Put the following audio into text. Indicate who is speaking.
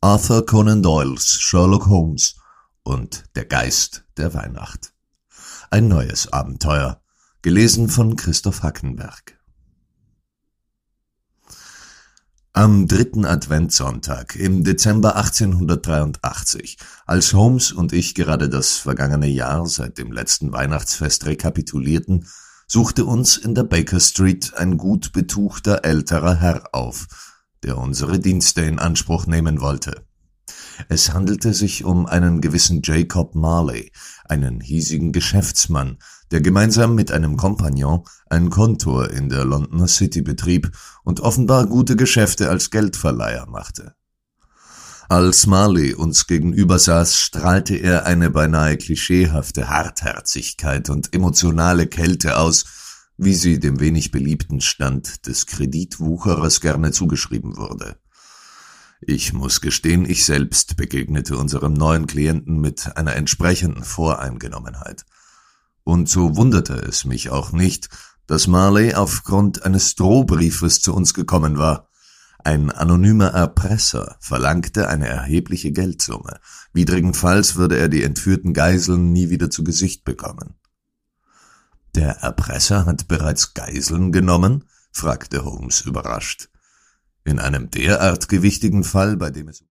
Speaker 1: Arthur Conan Doyles Sherlock Holmes und der Geist der Weihnacht. Ein neues Abenteuer, gelesen von Christoph Hackenberg. Am 3. Adventssonntag im Dezember 1883, als Holmes und ich gerade das vergangene Jahr seit dem letzten Weihnachtsfest rekapitulierten, suchte uns in der Baker Street ein gut betuchter älterer Herr auf, der unsere Dienste in Anspruch nehmen wollte. Es handelte sich um einen gewissen Jacob Marley, einen hiesigen Geschäftsmann, der gemeinsam mit einem Kompagnon ein Kontor in der Londoner City betrieb und offenbar gute Geschäfte als Geldverleiher machte. Als Marley uns gegenüber saß, strahlte er eine beinahe klischeehafte Hartherzigkeit und emotionale Kälte aus, wie sie dem wenig beliebten Stand des Kreditwucherers gerne zugeschrieben wurde. Ich muss gestehen, ich selbst begegnete unserem neuen Klienten mit einer entsprechenden Voreingenommenheit. Und so wunderte es mich auch nicht, dass Marley aufgrund eines Drohbriefes zu uns gekommen war. Ein anonymer Erpresser verlangte eine erhebliche Geldsumme. Widrigenfalls würde er die entführten Geiseln nie wieder zu Gesicht bekommen. »Der Erpresser hat bereits Geiseln genommen?« fragte Holmes überrascht. »In einem derart gewichtigen Fall, bei dem es